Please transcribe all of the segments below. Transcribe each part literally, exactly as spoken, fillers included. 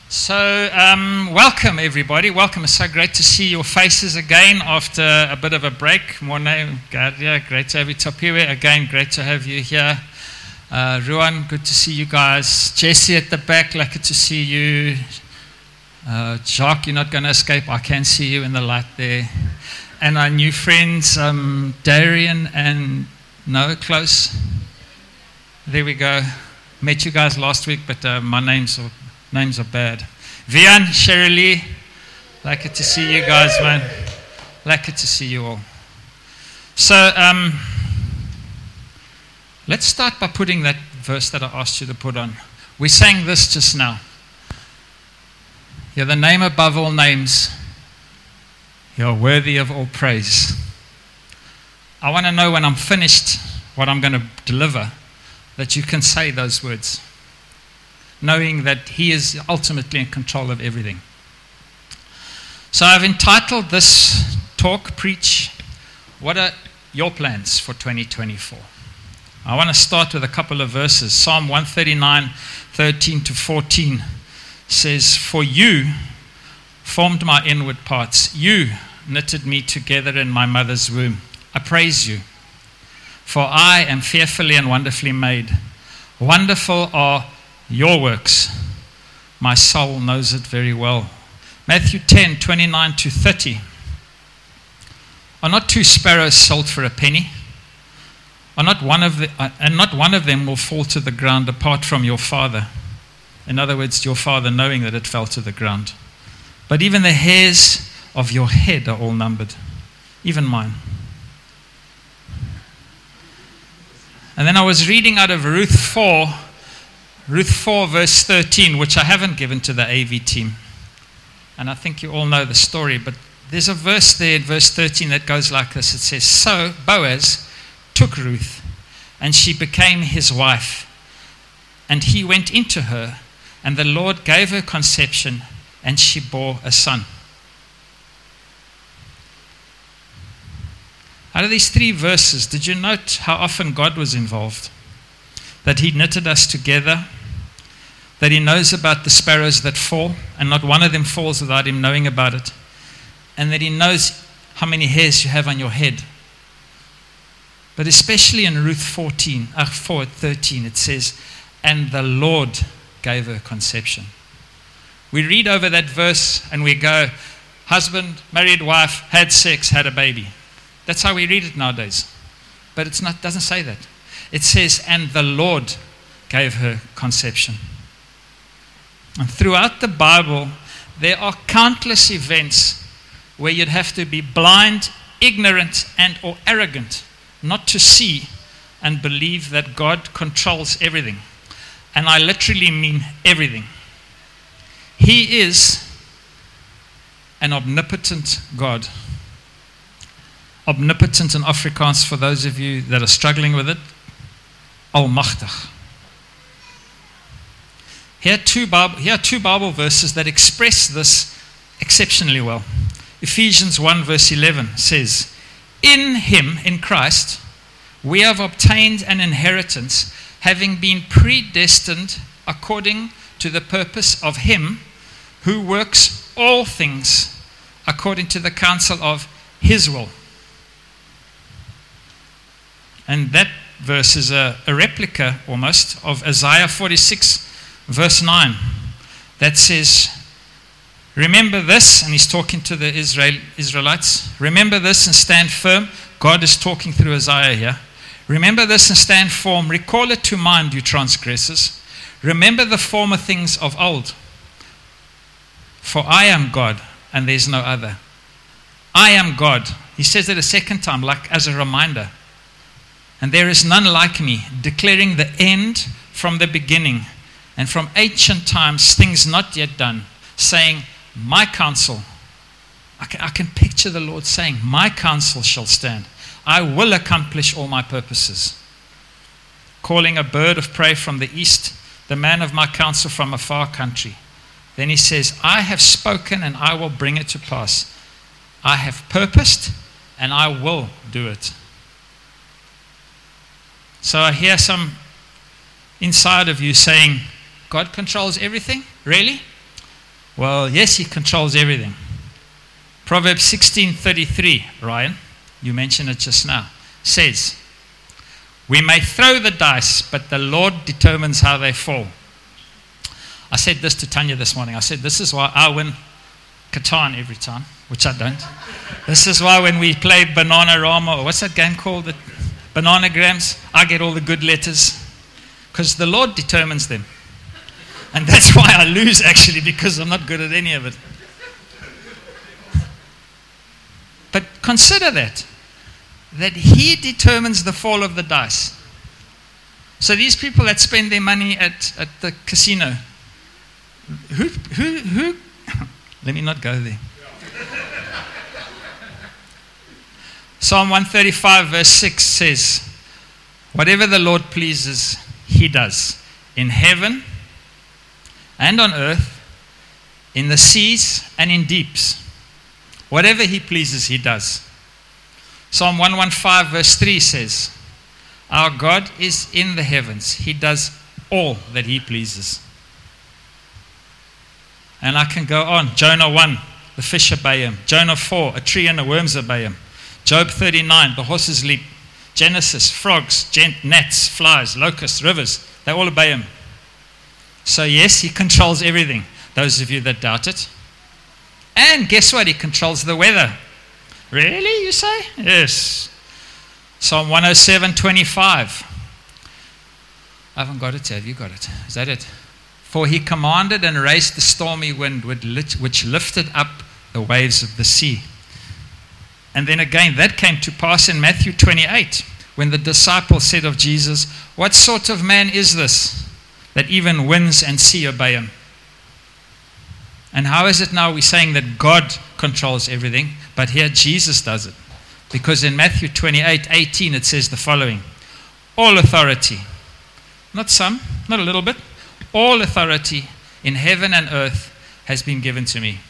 So, um, welcome everybody. Welcome. It's so great to see your faces again after a bit of a break. More name, yeah, great to have you, Tapiwe. Again, great to have you here. Uh, Ruan, good to see you guys. Jesse at the back, lucky to see you. Uh, Jacques, you're not going to escape. I can see you in the light there. And our new friends, um, Darian and Noah, close. There we go. Met you guys last week, but uh, my names are Names are bad. Vian, Shirley, lucky to see you guys, man. Lucky to see you all. So, um, let's start by putting that verse that I asked you to put on. We sang this just now. You're the name above all names. You're worthy of all praise. I want to know when I'm finished what I'm going to deliver, that you can say those words, knowing that He is ultimately in control of everything. So I've entitled this talk, Preach, What Are Your Plans for twenty twenty-four? I want to start with a couple of verses. Psalm one thirty-nine, thirteen to fourteen says, For you formed my inward parts. You knitted me together in my mother's womb. I praise you, for I am fearfully and wonderfully made. Wonderful are your works. My soul knows it very well. Matthew ten, twenty-nine to thirty. Are not two sparrows sold for a penny? Are not one of the, uh, and not one of them will fall to the ground apart from your Father. In other words, your Father knowing that it fell to the ground. But even the hairs of your head are all numbered, even mine. And then I was reading out of Ruth four, Ruth four verse thirteen, which I haven't given to the A V team. And I think you all know the story, but there's a verse there in verse thirteen that goes like this. It says, So Boaz took Ruth, and she became his wife. And he went into her, and the Lord gave her conception, and she bore a son. Out of these three verses, did you note how often God was involved? That He knitted us together, that He knows about the sparrows that fall, and not one of them falls without Him knowing about it, and that He knows how many hairs you have on your head. But especially in Ruth fourteen, uh, four thirteen, it says, and the Lord gave her conception. We read over that verse and we go, husband, married wife, had sex, had a baby. That's how we read it nowadays. But it's not, doesn't say that. It says, and the Lord gave her conception. And throughout the Bible, there are countless events where you'd have to be blind, ignorant, and or arrogant not to see and believe that God controls everything. And I literally mean everything. He is an omnipotent God. Omnipotent in Afrikaans, for those of you that are struggling with it, Almachtig. Here are, two Bible, here are two Bible verses that express this exceptionally well. Ephesians one verse eleven says, In Him, in Christ, we have obtained an inheritance, having been predestined according to the purpose of Him who works all things according to the counsel of His will. And that verse is a, a replica almost of Isaiah forty-six verse nine that says, remember this, and he's talking to the Israel, Israelites, remember this and stand firm. God is talking through Isaiah here. Remember this and stand firm. Recall it to mind, you transgressors. Remember the former things of old. For I am God, and there's no other. I am God. He says it a second time, like as a reminder. And there is none like me, declaring the end from the beginning, and from ancient times things not yet done, saying, my counsel, I can, I can picture the Lord saying, my counsel shall stand. I will accomplish all my purposes. Calling a bird of prey from the east, the man of my counsel from a far country. Then he says, I have spoken and I will bring it to pass. I have purposed and I will do it. So I hear some inside of you saying, God controls everything? Really? Well, yes, he controls everything. Proverbs sixteen thirty-three, Ryan, you mentioned it just now, says, we may throw the dice, but the Lord determines how they fall. I said this to Tanya this morning. I said, this is why I win Catan every time, which I don't. This is why when we play Bananarama, or what's that game called? The Bananagrams, I get all the good letters. Because the Lord determines them. And that's why I lose, actually, because I'm not good at any of it. But consider that. That He determines the fall of the dice. So these people that spend their money at, at the casino, who, who, who, let me not go there. Psalm one thirty-five verse six says, whatever the Lord pleases, He does. In heaven and on earth, in the seas and in deeps. Whatever He pleases, He does. Psalm one fifteen verse three says, our God is in the heavens. He does all that He pleases. And I can go on. Jonah one, the fish obey Him. Jonah four, a tree and the worms obey Him. Job thirty-nine, the horses leap. Genesis, frogs, gent, gnats, flies, locusts, rivers, they all obey Him. So yes, He controls everything, those of you that doubt it. And guess what? He controls the weather. Really, you say? Yes. Psalm one oh seven twenty-five. I haven't got it. Have you got it? Is that it? For He commanded and raised the stormy wind which lifted up the waves of the sea. And then again, that came to pass in Matthew twenty-eight, when the disciples said of Jesus, what sort of man is this, that even winds and sea obey Him? And how is it now we're saying that God controls everything, but here Jesus does it? Because in Matthew twenty-eight eighteen it says the following, all authority, not some, not a little bit, all authority in heaven and earth has been given to me.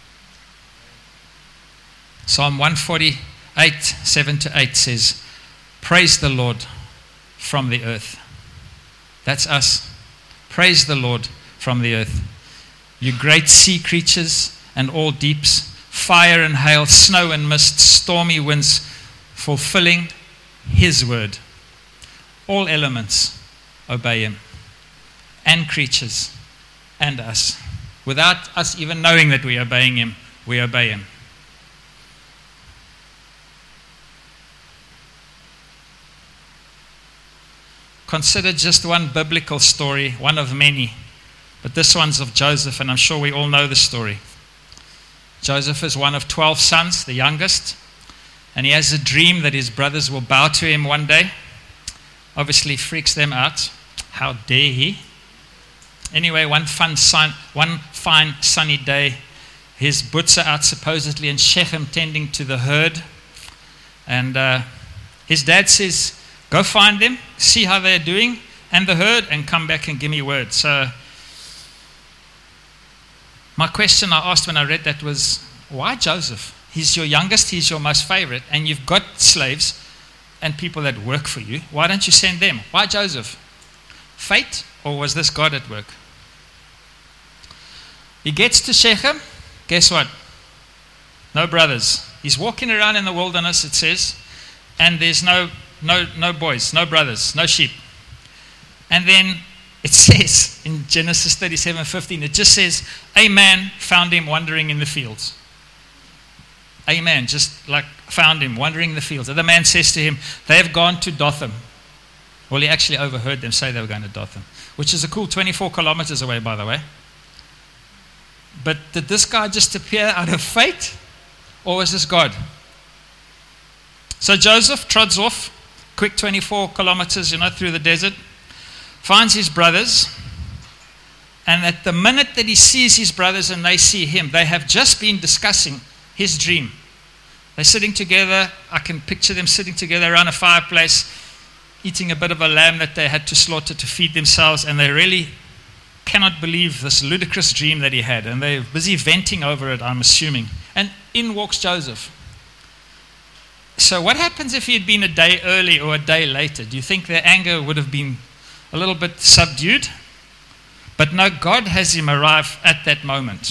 Psalm one forty-eight, seven to eight says, praise the Lord from the earth. That's us. Praise the Lord from the earth. You great sea creatures and all deeps, fire and hail, snow and mist, stormy winds, fulfilling His word. All elements obey Him, and creatures, and us. Without us even knowing that we are obeying Him, we obey Him. Consider just one biblical story, one of many. But this one's of Joseph, and I'm sure we all know the story. Joseph is one of twelve sons, the youngest. And he has a dream that his brothers will bow to him one day. Obviously freaks them out. How dare he? Anyway, one fun sun, one fine sunny day, his butts are out supposedly in Shechem tending to the herd. And uh, his dad says, go find them, see how they're doing, and the herd, and come back and give me word. So my question I asked when I read that was, why Joseph? He's your youngest, he's your most favorite, and you've got slaves and people that work for you. Why don't you send them? Why Joseph? Fate, or was this God at work? He gets to Shechem, guess what? No brothers. He's walking around in the wilderness, it says, and there's no no no boys, no brothers, no sheep. And then it says in Genesis thirty-seven fifteen, it just says, a man found him wandering in the fields. A man just like found him wandering in the fields. And the man says to him, they have gone to Dothan. Well, he actually overheard them say they were going to Dothan, which is a cool twenty-four kilometers away, by the way. But did this guy just appear out of fate, or was this God? So Joseph trods off, quick twenty-four kilometers, you know, through the desert, finds his brothers, and at the minute that he sees his brothers and they see him, they have just been discussing his dream. They're sitting together. I can picture them sitting together around a fireplace, eating a bit of a lamb that they had to slaughter to feed themselves, and they really cannot believe this ludicrous dream that he had, and they're busy venting over it, I'm assuming. And in walks Joseph. So what happens if he had been a day early or a day later? Do you think their anger would have been a little bit subdued? But no, God has him arrive at that moment.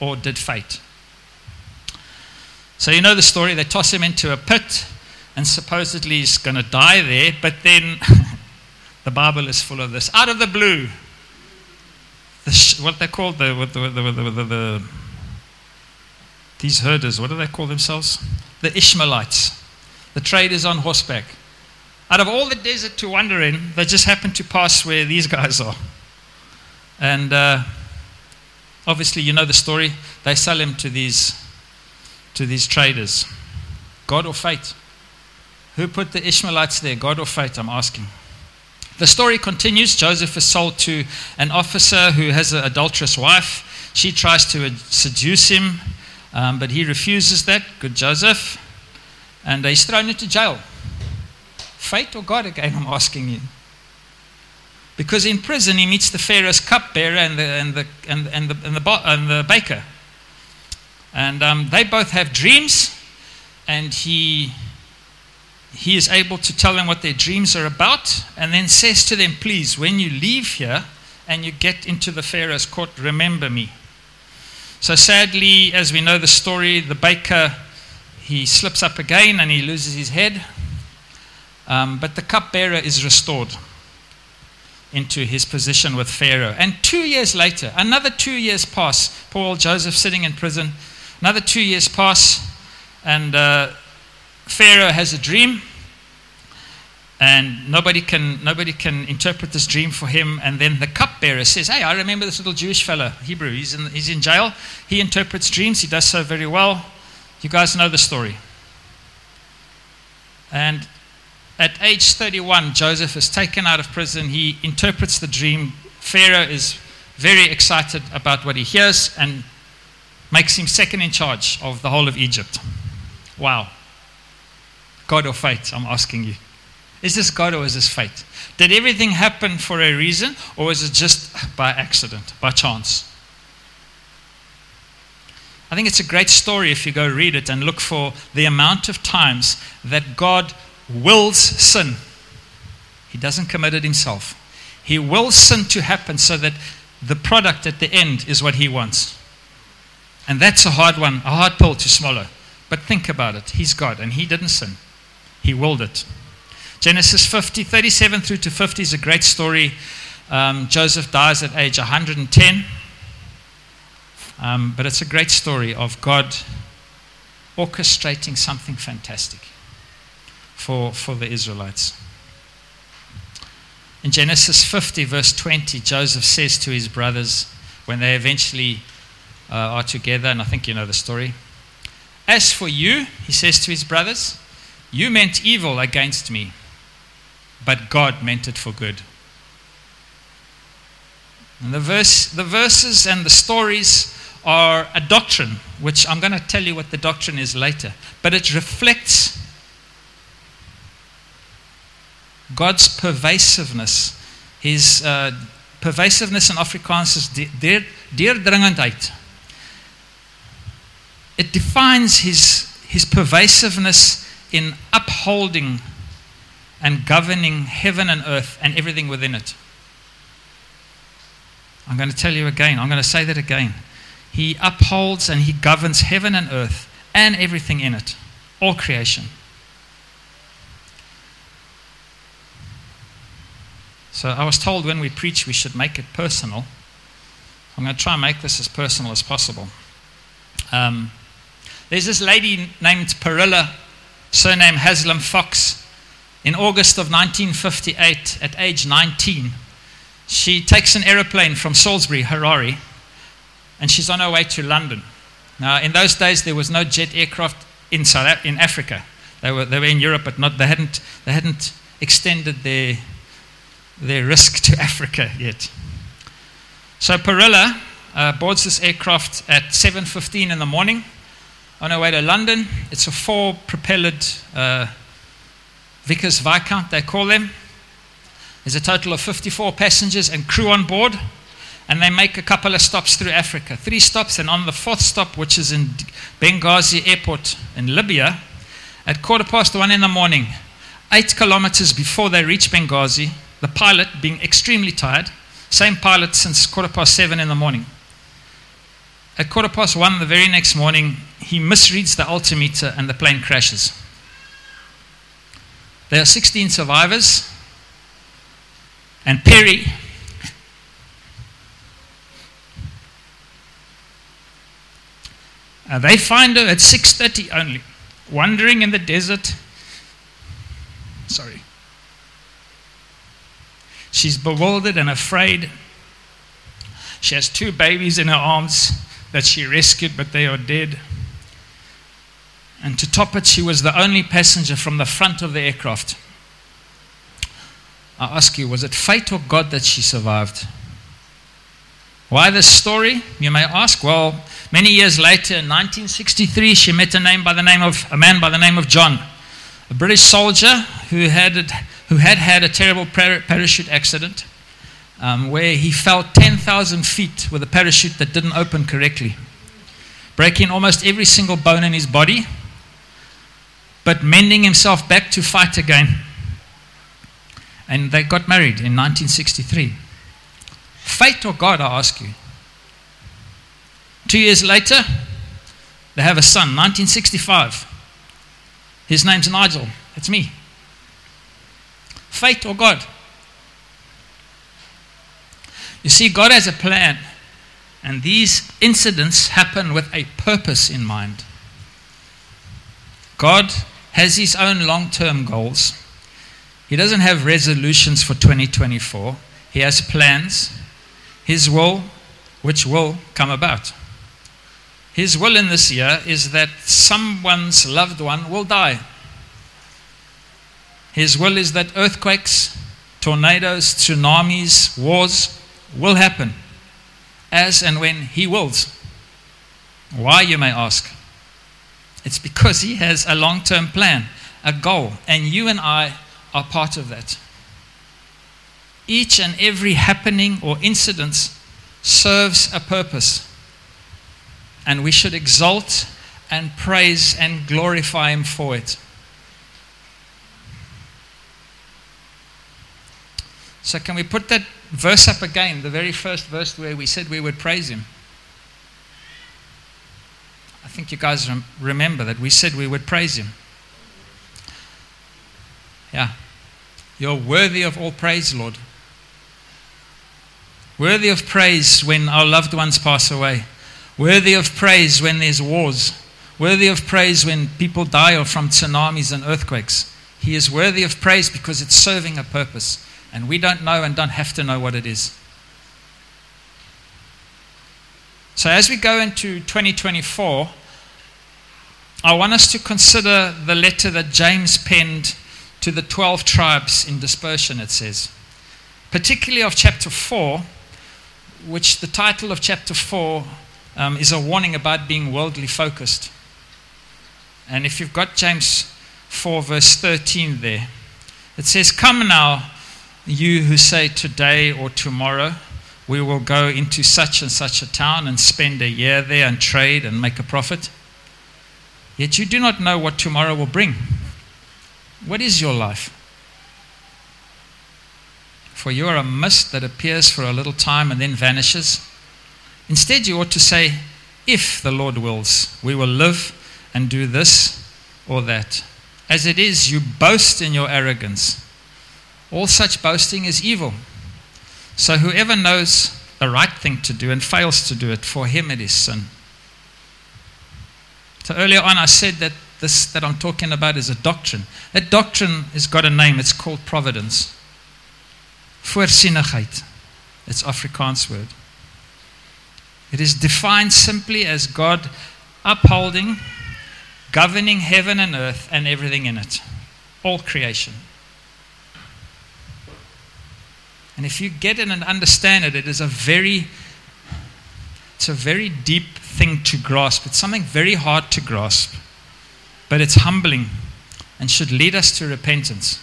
or did fate? So you know the story. They toss him into a pit, and supposedly he's going to die there. But then the Bible is full of this. Out of the blue, the sh- what they call the, the, the, the, the, the these herders, what do they call themselves? The Ishmaelites, the traders on horseback. Out of all the desert to wander in, they just happen to pass where these guys are. And uh, obviously, you know the story. They sell him to these to these traders. God or fate? Who put the Ishmaelites there? God or fate, I'm asking. The story continues. Joseph is sold to an officer who has an adulterous wife. She tries to seduce him, um, but he refuses that. Good Joseph. And he's thrown into jail. Fate or God again, I'm asking you. Because in prison he meets the Pharaoh's cupbearer and the and the and, and the and the, and the baker. And um, they both have dreams, and he he is able to tell them what their dreams are about, and then says to them, please, when you leave here and you get into the Pharaoh's court, remember me. So sadly, as we know the story, the baker, he slips up again and he loses his head. Um, but the cupbearer is restored into his position with Pharaoh. And two years later, another two years pass. Poor Joseph sitting in prison. Another two years pass, and uh, Pharaoh has a dream, and nobody can nobody can interpret this dream for him. And then the cupbearer says, "Hey, I remember this little Jewish fella, Hebrew. He's in he's in jail. He interprets dreams. He does so very well. You guys know the story." And at age thirty-one, Joseph is taken out of prison. He interprets the dream. Pharaoh is very excited about what he hears and makes him second in charge of the whole of Egypt. Wow. God or fate, I'm asking you. Is this God or is this fate? Did everything happen for a reason, or is it just by accident, by chance? I think it's a great story if you go read it and look for the amount of times that God wills sin. He doesn't commit it himself. He wills sin to happen so that the product at the end is what he wants. And that's a hard one, a hard pill to swallow. But think about it. He's God, and he didn't sin. He willed it. Genesis fifty, thirty-seven through to fifty is a great story. Um, Joseph dies at age one hundred ten. Um, but it's a great story of God orchestrating something fantastic for, for the Israelites. In Genesis fifty, verse twenty, Joseph says to his brothers, when they eventually uh, are together, and I think you know the story. As for you, he says to his brothers, you meant evil against me, but God meant it for good. And the verse, the verses and the stories are a doctrine, which I'm going to tell you what the doctrine is later. But it reflects God's pervasiveness. His uh, pervasiveness in Afrikaans is deer, deurdringendheid. It defines his, his pervasiveness in upholding and governing heaven and earth and everything within it. I'm going to tell you again. I'm going to say that again. He upholds and he governs heaven and earth and everything in it. All creation. So I was told when we preach we should make it personal. I'm going to try and make this as personal as possible. Um, there's this lady named Perilla, surname Haslam Fox. In August of nineteen fifty-eight, at age nineteen, she takes an aeroplane from Salisbury, Harare, and she's on her way to London. Now, in those days, there was no jet aircraft in South in Africa. They were they were in Europe, but not they hadn't they hadn't extended their their risk to Africa yet. So Perilla uh, boards this aircraft at seven fifteen in the morning on her way to London. It's a four-propellered uh, Vickers Viscount, they call them. There's a total of fifty-four passengers and crew on board, and they make a couple of stops through Africa. Three stops, and on the fourth stop, which is in Benghazi Airport in Libya, at quarter past one in the morning, eight kilometers before they reach Benghazi, the pilot, being extremely tired, same pilot since quarter past seven in the morning, At quarter past one the very next morning, he misreads the altimeter and the plane crashes. There are sixteen survivors, and Perry uh, they find her at six thirty only, wandering in the desert. Sorry. She's bewildered and afraid. She has two babies in her arms that she rescued, but they are dead. And to top it, she was the only passenger from the front of the aircraft. I ask you, was it fate or God that she survived? Why this story, you may ask? Well, many years later, in nineteen sixty-three, she met a name by the name of a man by the name of John, a British soldier who had who had had a terrible parachute accident, um, where he fell ten thousand feet with a parachute that didn't open correctly, breaking almost every single bone in his body, but mending himself back to fight again. And they got married in nineteen sixty-three. Fate or God, I ask you? Two years later, they have a son, nineteen sixty-five. His name's Nigel. It's me. Fate or God? You see, God has a plan, and these incidents happen with a purpose in mind. God has his own long-term goals. He doesn't have resolutions for twenty twenty-four. He has plans. His will, which will come about. His will in this year is that someone's loved one will die. His will is that earthquakes, tornadoes, tsunamis, wars will happen as and when he wills. Why, you may ask? It's because he has a long-term plan, a goal, and you and I are part of that. Each and every happening or incident serves a purpose, and we should exalt and praise and glorify him for it. So can we put that verse up again, the very first verse where we said we would praise him? I think you guys rem- remember that we said we would praise him. Yeah. You're worthy of all praise, Lord. Worthy of praise when our loved ones pass away. Worthy of praise when there's wars. Worthy of praise when people die or from tsunamis and earthquakes. He is worthy of praise because it's serving a purpose. And we don't know and don't have to know what it is. So as we go into twenty twenty-four, I want us to consider the letter that James penned to the twelve tribes in dispersion, it says. Particularly of chapter four, which the title of chapter four um, is a warning about being worldly focused. And if you've got James four verse thirteen there, it says, "Come now, you who say today or tomorrow, we will go into such and such a town and spend a year there and trade and make a profit. Yet you do not know what tomorrow will bring. What is your life? For you are a mist that appears for a little time and then vanishes. Instead, you ought to say, if the Lord wills, we will live and do this or that. As it is, you boast in your arrogance. All such boasting is evil. So whoever knows the right thing to do and fails to do it, for him it is sin." So earlier on I said that this that I'm talking about is a doctrine. That doctrine has got a name. It's called providence. Voorsienigheid. It's Afrikaans word. It is defined simply as God upholding, governing heaven and earth and everything in it. All creation. And if you get it and understand it, it is a very, it's a very deep thing to grasp. It's something very hard to grasp, but it's humbling and should lead us to repentance.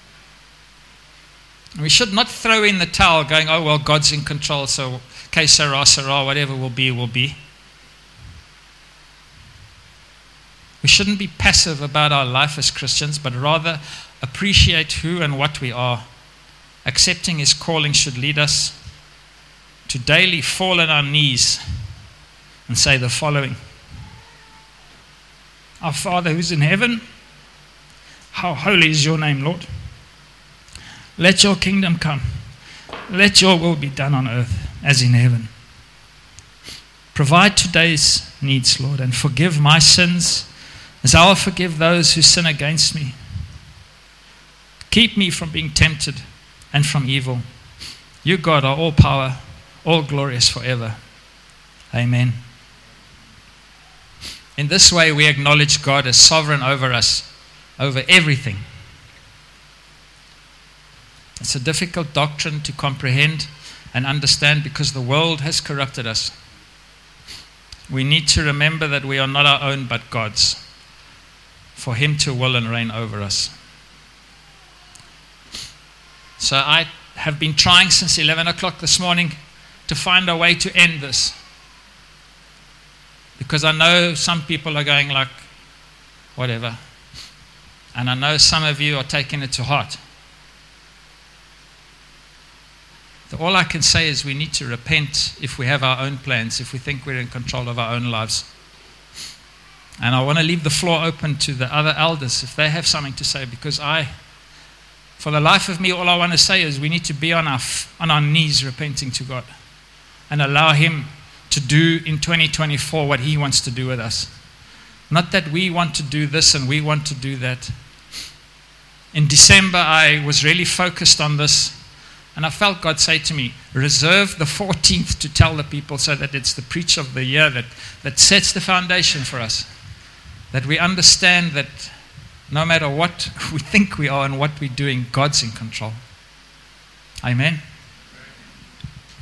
And we should not throw in the towel going, oh, well, God's in control, so que sera, sera, whatever will be, will be. We shouldn't be passive about our life as Christians, but rather appreciate who and what we are. Accepting his calling should lead us to daily fall on our knees and say the following. Our Father who's in heaven, how holy is your name, Lord. Let your kingdom come. Let your will be done on earth as in heaven. Provide today's needs, Lord, and forgive my sins as I will forgive those who sin against me. Keep me from being tempted and from evil. You, God, are all power, all glorious forever. Amen. In this way, we acknowledge God as sovereign over us, over everything. It's a difficult doctrine to comprehend and understand because the world has corrupted us. We need to remember that we are not our own but God's, for Him to will and reign over us. So I have been trying since eleven o'clock this morning to find a way to end this. Because I know some people are going like, whatever. And I know some of you are taking it to heart. So all I can say is we need to repent if we have our own plans, if we think we're in control of our own lives. And I want to leave the floor open to the other elders if they have something to say, because I, for the life of me, all I want to say is we need to be on our, on our knees repenting to God and allow Him to do in twenty twenty-four what He wants to do with us. Not that we want to do this and we want to do that. In December, I was really focused on this, and I felt God say to me, reserve the fourteenth to tell the people so that it's the preach of the year that, that sets the foundation for us. That we understand that no matter what we think we are and what we're doing, God's in control. Amen.